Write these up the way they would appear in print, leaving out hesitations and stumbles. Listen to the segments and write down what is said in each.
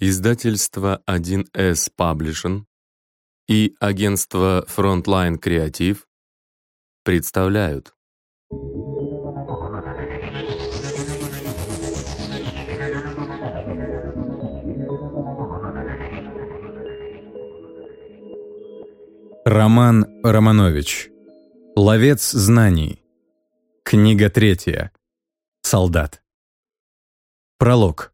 Издательство 1С Publishing и агентство Frontline Creative представляют. Роман Романович. Ловец знаний. Книга 3. Солдат. Пролог.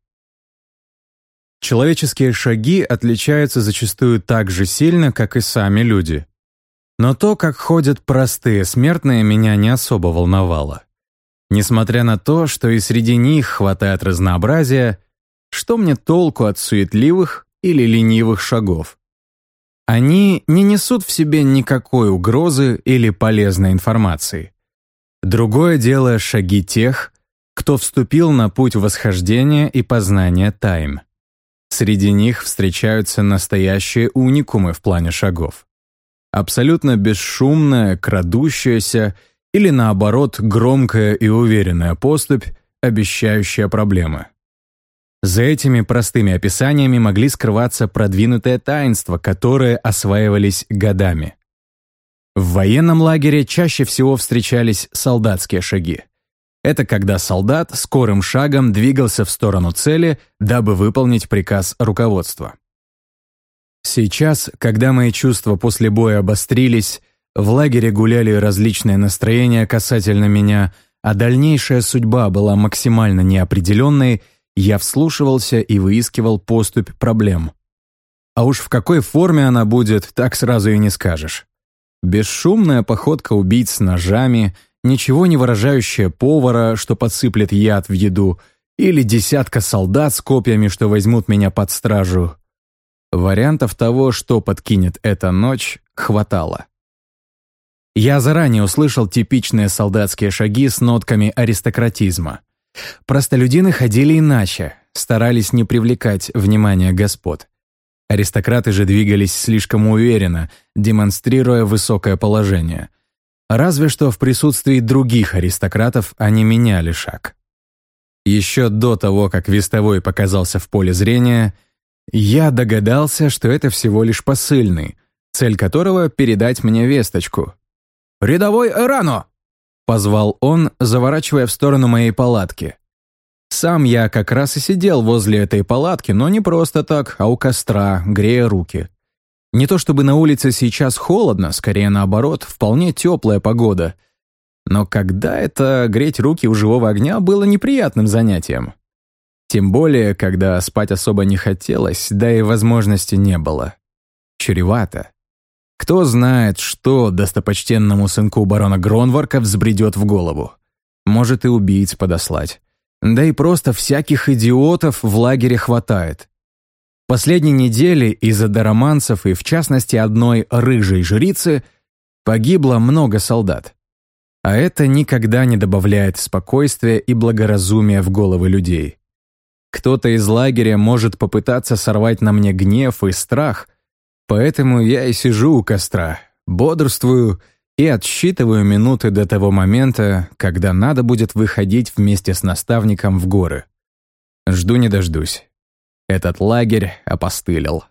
Человеческие шаги отличаются зачастую так же сильно, как и сами люди. Но то, как ходят простые смертные, меня не особо волновало. Несмотря на то, что и среди них хватает разнообразия, что мне толку от суетливых или ленивых шагов? Они не несут в себе никакой угрозы или полезной информации. Другое дело шаги тех, кто вступил на путь восхождения и познания тайн. Среди них встречаются настоящие уникумы в плане шагов. Абсолютно бесшумная, крадущаяся или, наоборот, громкая и уверенная поступь, обещающая проблемы. За этими простыми описаниями могли скрываться продвинутые таинства, которые осваивались годами. В военном лагере чаще всего встречались солдатские шаги. Это когда солдат скорым шагом двигался в сторону цели, дабы выполнить приказ руководства. Сейчас, когда мои чувства после боя обострились, в лагере гуляли различные настроения касательно меня, а дальнейшая судьба была максимально неопределенной, я вслушивался и выискивал поступь проблем. А уж в какой форме она будет, так сразу и не скажешь. Бесшумная походка убийц с ножами, ничего не выражающая повара, что подсыплет яд в еду, или десятка солдат с копьями, что возьмут меня под стражу. Вариантов того, что подкинет эта ночь, хватало. Я заранее услышал типичные солдатские шаги с нотками аристократизма. Простолюдины ходили иначе, старались не привлекать внимания господ. Аристократы же двигались слишком уверенно, демонстрируя высокое положение. Разве что в присутствии других аристократов они меняли шаг. Еще до того, как вестовой показался в поле зрения, я догадался, что это всего лишь посыльный, цель которого — передать мне весточку. «Рядовой Эрано!» — позвал он, заворачивая в сторону моей палатки. Сам я как раз и сидел возле этой палатки, но не просто так, а у костра, грея руки. Не то чтобы на улице сейчас холодно, скорее наоборот, вполне теплая погода. Но когда это греть руки у живого огня было неприятным занятием. Тем более, когда спать особо не хотелось, да и возможности не было. Чревато. Кто знает, что достопочтенному сынку барона Гронварка взбредет в голову. Может и убийц подослать. Да и просто всяких идиотов в лагере хватает. Последние недели из-за дароманцев и, в частности, одной рыжей жрицы погибло много солдат. А это никогда не добавляет спокойствия и благоразумия в головы людей. Кто-то из лагеря может попытаться сорвать на мне гнев и страх, поэтому я и сижу у костра, бодрствую и отсчитываю минуты до того момента, когда надо будет выходить вместе с наставником в горы. Жду не дождусь. Этот лагерь опостылил.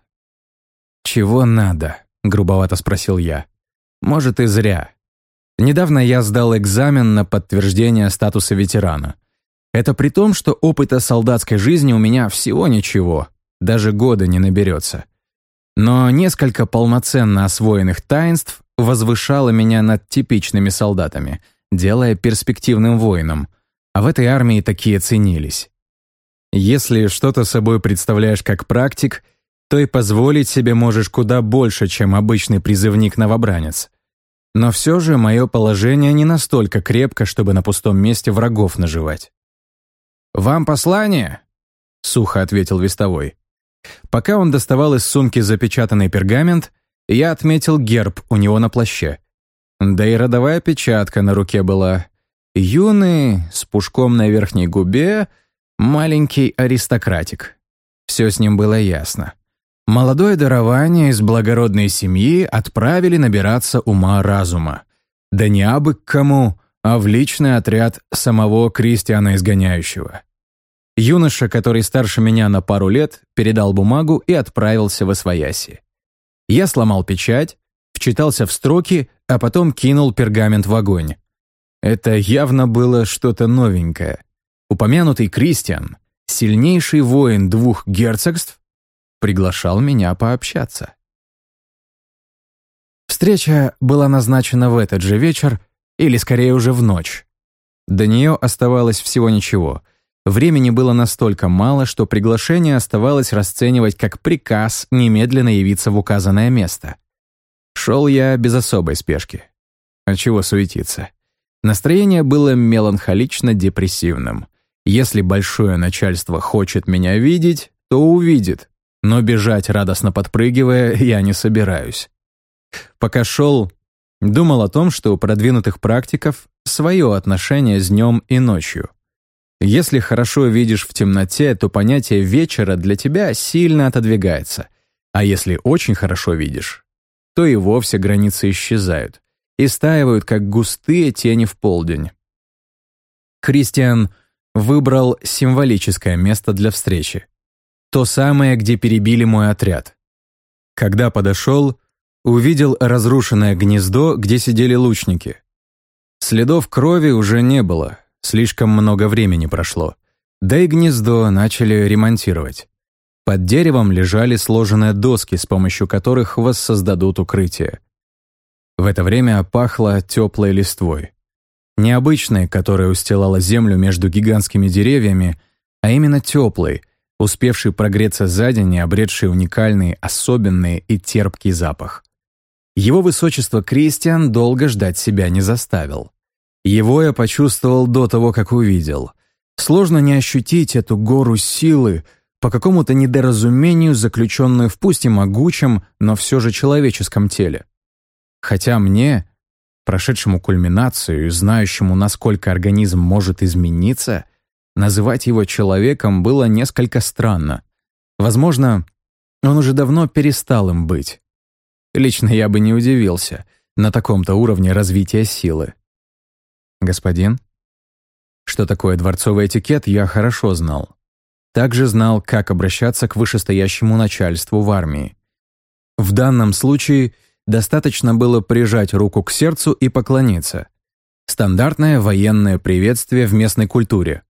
«Чего надо?» — грубовато спросил я. «Может, и зря. Недавно я сдал экзамен на подтверждение статуса ветерана. Это при том, что опыта солдатской жизни у меня всего ничего, даже года не наберется. Но несколько полноценно освоенных таинств возвышало меня над типичными солдатами, делая перспективным воином, а в этой армии такие ценились. Если что-то собой представляешь как практик, то и позволить себе можешь куда больше, чем обычный призывник-новобранец. Но все же мое положение не настолько крепко, чтобы на пустом месте врагов наживать. «Вам послание?» — сухо ответил вестовой. Пока он доставал из сумки запечатанный пергамент, я отметил герб у него на плаще. Да и родовая печатка на руке была. Юный, с пушком на верхней губе, маленький аристократик. Все с ним было ясно. Молодое дарование из благородной семьи отправили набираться ума-разума. Да не абы к кому, а в личный отряд самого Кристиана Изгоняющего. Юноша, который старше меня на пару лет, передал бумагу и отправился восвояси. Я сломал печать, вчитался в строки, а потом кинул пергамент в огонь. Это явно было что-то новенькое. Упомянутый Кристиан, сильнейший воин 2 герцогств, приглашал меня пообщаться. Встреча была назначена в этот же вечер, или скорее уже в ночь. До нее оставалось всего ничего. Времени было настолько мало, что приглашение оставалось расценивать как приказ немедленно явиться в указанное место. Шел я без особой спешки. А чего суетиться? Настроение было меланхолично-депрессивным. Если большое начальство хочет меня видеть, то увидит, но бежать, радостно подпрыгивая, я не собираюсь. Пока шел, думал о том, что у продвинутых практиков свое отношение с днем и ночью. Если хорошо видишь в темноте, то понятие вечера для тебя сильно отодвигается, а если очень хорошо видишь, то и вовсе границы исчезают и стаивают, как густые тени в полдень. Кристиан выбрал символическое место для встречи. То самое, где перебили мой отряд. Когда подошел, увидел разрушенное гнездо, где сидели лучники. Следов крови уже не было, слишком много времени прошло. Да и гнездо начали ремонтировать. Под деревом лежали сложенные доски, с помощью которых воссоздадут укрытие. В это время пахло теплой листвой. Необычной, которая устилала землю между гигантскими деревьями, а именно теплой, успевшей прогреться за день и обретшей уникальный, особенный и терпкий запах. Его высочество Кристиан долго ждать себя не заставил. Его я почувствовал до того, как увидел. Сложно не ощутить эту гору силы, по какому-то недоразумению, заключенную в пусть и могучем, но все же человеческом теле. Хотя мне, прошедшему кульминацию и знающему, насколько организм может измениться, называть его человеком было несколько странно. Возможно, он уже давно перестал им быть. Лично я бы не удивился на таком-то уровне развития силы. Господин? Что такое дворцовый этикет, я хорошо знал. Также знал, как обращаться к вышестоящему начальству в армии. В данном случае достаточно было прижать руку к сердцу и поклониться. Стандартное военное приветствие в местной культуре.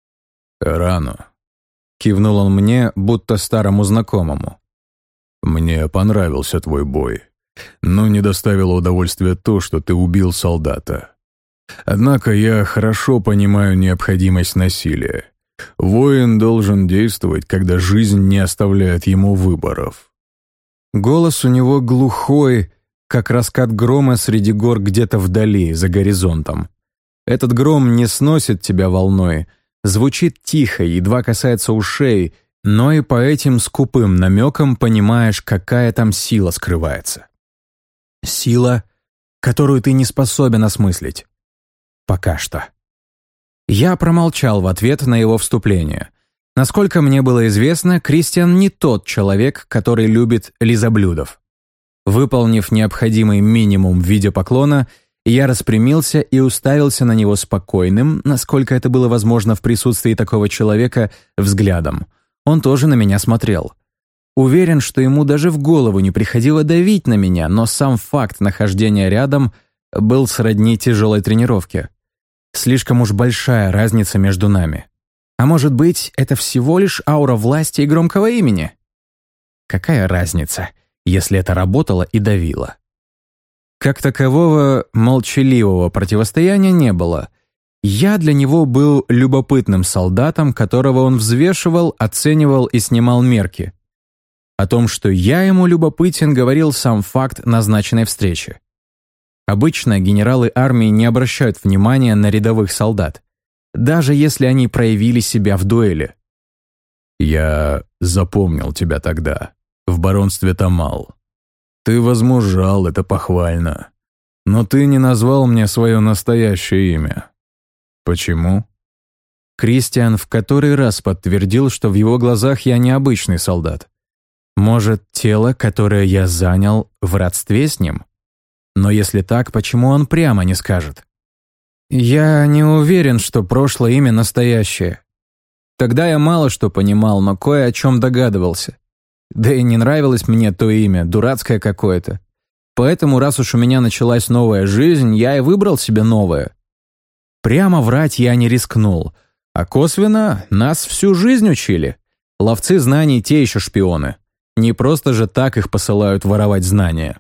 «Рано», — кивнул он мне, будто старому знакомому. «Мне понравился твой бой, но не доставило удовольствия то, что ты убил солдата. Однако я хорошо понимаю необходимость насилия. Воин должен действовать, когда жизнь не оставляет ему выборов». Голос у него глухой, как раскат грома среди гор где-то вдали, за горизонтом. Этот гром не сносит тебя волной, звучит тихо, едва касается ушей, но и по этим скупым намекам понимаешь, какая там сила скрывается. Сила, которую ты не способен осмыслить. Пока что. Я промолчал в ответ на его вступление. Насколько мне было известно, Кристиан не тот человек, который любит лизоблюдов. Выполнив необходимый минимум в виде поклона, я распрямился и уставился на него спокойным, насколько это было возможно в присутствии такого человека, взглядом. Он тоже на меня смотрел. Уверен, что ему даже в голову не приходило давить на меня, но сам факт нахождения рядом был сродни тяжелой тренировке. Слишком уж большая разница между нами. А может быть, это всего лишь аура власти и громкого имени? Какая разница, если это работало и давило? Как такового молчаливого противостояния не было. Я для него был любопытным солдатом, которого он взвешивал, оценивал и снимал мерки. О том, что я ему любопытен, говорил сам факт назначенной встречи. Обычно генералы армии не обращают внимания на рядовых солдат, даже если они проявили себя в дуэли. «Я запомнил тебя тогда, в баронстве Тамал. Ты возмужал, это похвально. Но ты не назвал мне свое настоящее имя. Почему?» Кристиан в который раз подтвердил, что в его глазах я необычный солдат. Может, тело, которое я занял, в родстве с ним? Но если так, почему он прямо не скажет? Я не уверен, что прошлое имя настоящее. Тогда я мало что понимал, но кое о чем догадывался. Да и не нравилось мне то имя, дурацкое какое-то. Поэтому, раз уж у меня началась новая жизнь, я и выбрал себе новое. Прямо врать я не рискнул, а косвенно нас всю жизнь учили. Ловцы знаний те еще шпионы. Не просто же так их посылают воровать знания.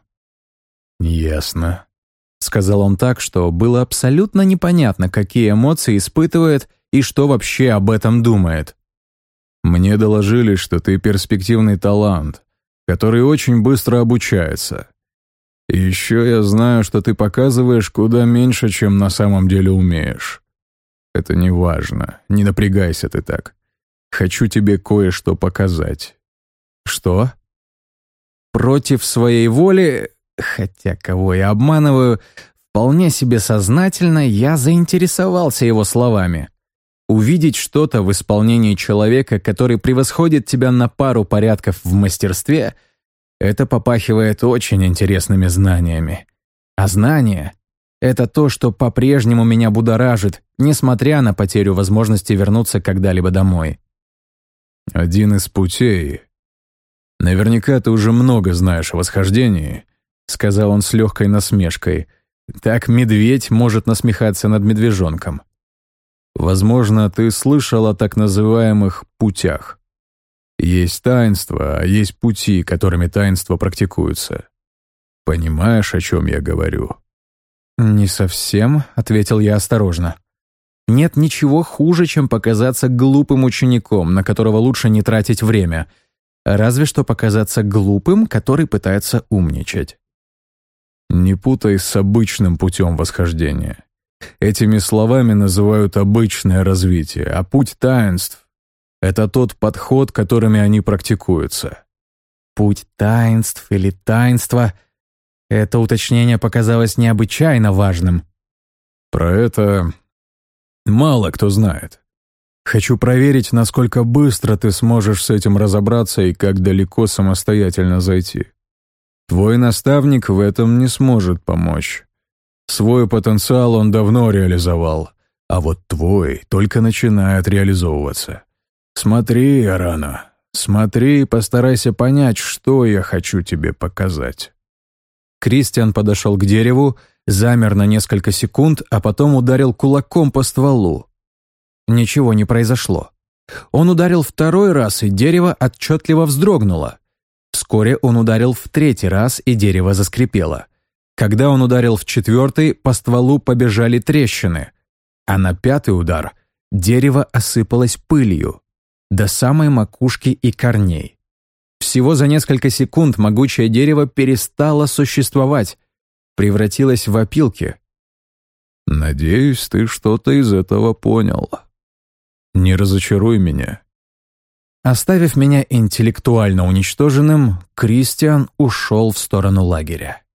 «Ясно», — сказал он так, что было абсолютно непонятно, какие эмоции испытывает и что вообще об этом думает. «Мне доложили, что ты перспективный талант, который очень быстро обучается. И еще я знаю, что ты показываешь куда меньше, чем на самом деле умеешь. Это не важно, не напрягайся ты так. Хочу тебе кое-что показать». «Что?» Против своей воли, хотя кого я обманываю, вполне себе сознательно я заинтересовался его словами. Увидеть что-то в исполнении человека, который превосходит тебя на пару порядков в мастерстве, это попахивает очень интересными знаниями. А знания — это то, что по-прежнему меня будоражит, несмотря на потерю возможности вернуться когда-либо домой. «Один из путей. Наверняка ты уже много знаешь о восхождении», — сказал он с легкой насмешкой. Так медведь может насмехаться над медвежонком. «Возможно, ты слышал о так называемых путях. Есть таинства, а есть пути, которыми таинства практикуются. Понимаешь, о чем я говорю?» «Не совсем», — ответил я осторожно. «Нет ничего хуже, чем показаться глупым учеником, на которого лучше не тратить время. Разве что показаться глупым, который пытается умничать». «Не путай с обычным путем восхождения. Этими словами называют обычное развитие, а путь таинств — это тот подход, которыми они практикуются». «Путь таинств» или «таинство» — это уточнение показалось необычайно важным. «Про это мало кто знает. Хочу проверить, насколько быстро ты сможешь с этим разобраться и как далеко самостоятельно зайти. Твой наставник в этом не сможет помочь. Свой потенциал он давно реализовал, а вот твой только начинает реализовываться. Смотри, Арана, смотри и постарайся понять, что я хочу тебе показать». Кристиан подошел к дереву, замер на несколько секунд, а потом ударил кулаком по стволу. Ничего не произошло. Он ударил второй раз, и дерево отчетливо вздрогнуло. Вскоре он ударил в третий раз, и дерево заскрипело. Когда он ударил в четвертый, по стволу побежали трещины. А на пятый удар дерево осыпалось пылью до самой макушки и корней. Всего за несколько секунд могучее дерево перестало существовать, превратилось в опилки. «Надеюсь, ты что-то из этого понял. Не разочаруй меня». Оставив меня интеллектуально уничтоженным, Кристиан ушел в сторону лагеря.